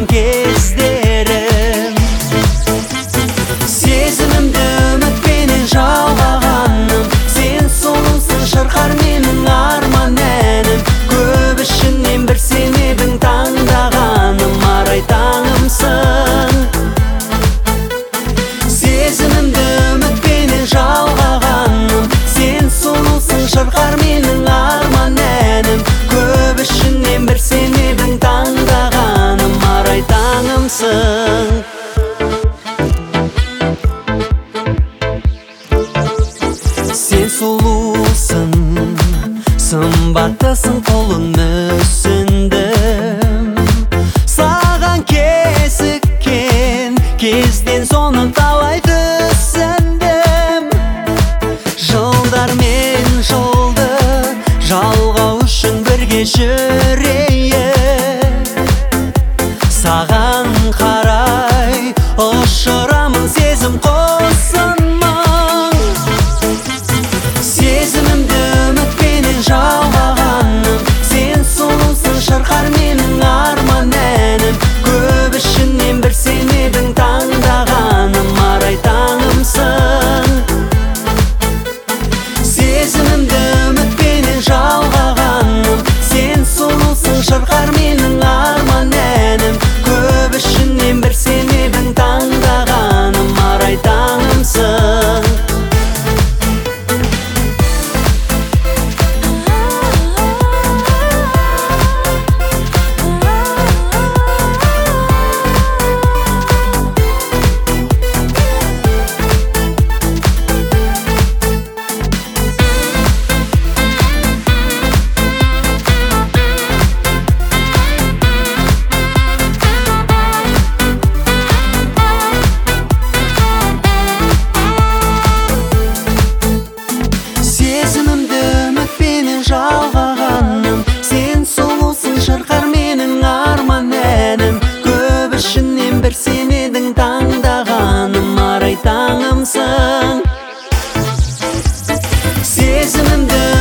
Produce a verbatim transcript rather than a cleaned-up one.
мен кездерім. Сезімімді үмітпенен жалғағаным, сен сұлусың шырқар менің арман әнім. Көп ішінен бір сен едің таңдағаным, арай таңымсың. Сезімімді үмітпенен жалғағаным, сен сұлусың шырқар менің арман әнім. Көп ішінен бір сен едің таңдағаным, арай таңымсың. Сен сұлусың, сымбаттысың, қолын мүсіндім. Саған кезіккен кезден соны талай түсіндім. Жылдармен жылды жалғау үшін бірге жүрейік. Саған қарай ұшырамын сезім құсын мың. Сезімімді үмітпенен жалғағаным, сен сұлусың шырқар менің арман әнім. Көп ішінен бір сен едің таңдағаным, арай таңымсың. Сезімімді үмітпенен жалғағаным, сен сұлусың шырқар менің арман әнім. Көп ішінен бір сен едің таңдағаным, арай таңымсың. Сезімімді үмітпенен жалғағаным, сен сұлусың шырқар менің арман әнім. Көп ішінен бір сен едің таңдағаным, арай таңымсың. Сезімімді